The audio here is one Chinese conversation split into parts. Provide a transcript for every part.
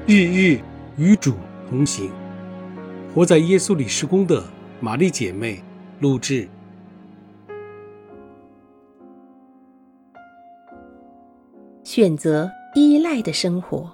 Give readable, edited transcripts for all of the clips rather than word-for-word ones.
日日与主同行。活在耶稣里事工的玛丽姐妹录制。 选择依赖的生活。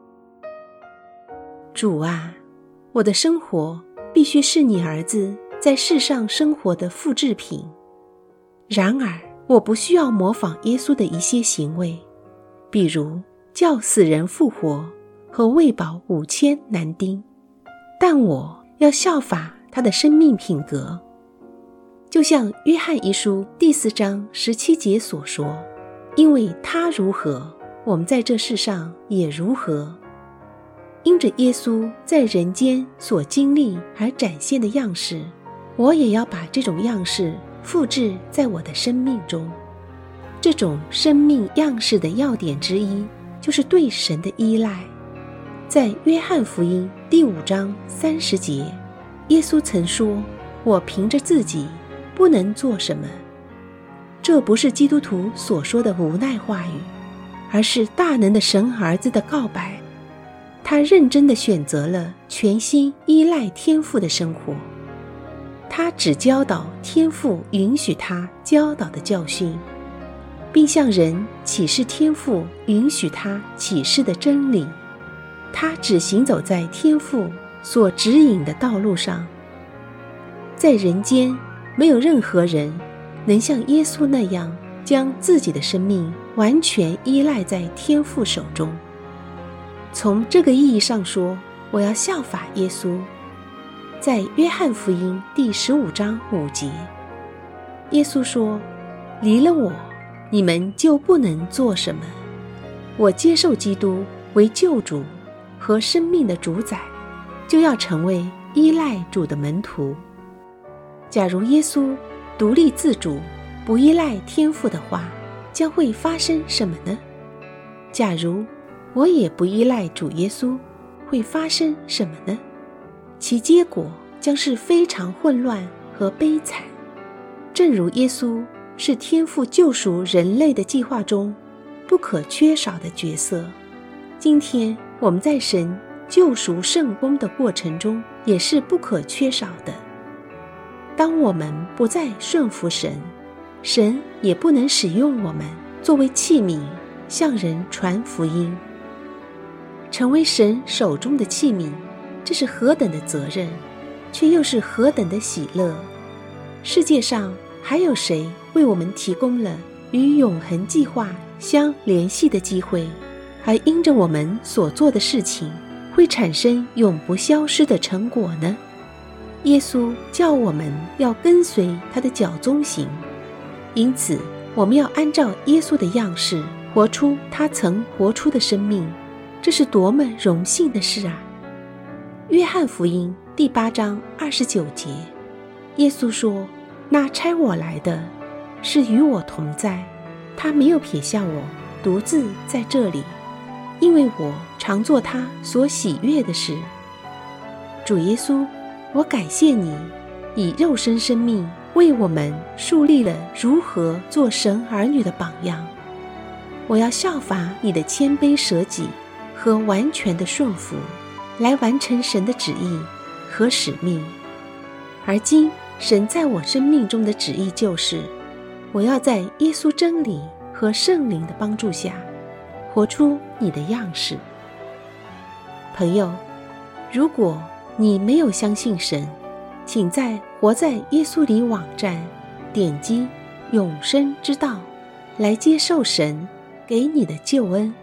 主啊，我的生活必须是你儿子在世上生活的复制品。然而，我不需要模仿耶稣的一些行为，比如叫死人复活和喂饱5000男丁，但我要效法他的生命品格。就像约翰一书第4章17节所说，因为他如何，我们在这世上也如何。因着耶稣在人间所经历而展现的样式，我也要把这种样式复制在我的生命中。这种生命样式的要点之一，就是对神的依赖。在约翰福音第5章30节，耶稣曾说，我凭着自己不能做什么。这不是基督徒所说的无奈话语，而是大能的神儿子的告白。他认真地选择了全心依赖天父的生活。他只教导天父允许他教导的教训，并向人启示天父允许他启示的真理。他只行走在天父所指引的道路上。在人间，没有任何人能像耶稣那样将自己的生命完全依赖在天父手中。从这个意义上说，我要效法耶稣。在约翰福音第15章5节，耶稣说，离了我，你们就不能做什么。我接受基督为救主和生命的主宰，就要成为依赖主的门徒。假如耶稣独立自主，不依赖天父的话，将会发生什么呢？假如我也不依赖主耶稣，会发生什么呢？其结果将是非常混乱和悲惨。正如耶稣是天父救赎人类的计划中不可缺少的角色，今天我们在神救赎圣工的过程中也是不可缺少的。当我们不再顺服神，神也不能使用我们作为器皿向人传福音。成为神手中的器皿，这是何等的责任，却又是何等的喜乐。世界上还有谁为我们提供了与永恒计划相联系的机会，而因着我们所做的事情会产生永不消失的成果呢？耶稣叫我们要跟随他的脚踪行，因此我们要按照耶稣的样式活出他曾活出的生命，这是多么荣幸的事啊！约翰福音第8章29节，耶稣说，那差我来的是与我同在，他没有撇下我独自在这里，因为我常做他所喜悦的事。主耶稣，我感谢你以肉身生命为我们树立了如何做神儿女的榜样。我要效法你的谦卑舍己和完全的顺服，来完成神的旨意和使命。而今神在我生命中的旨意就是，我要在耶稣真理和圣灵的帮助下活出你的样式。朋友，如果你没有相信神，请在活在耶稣里网站点击永生之道，来接受神给你的救恩。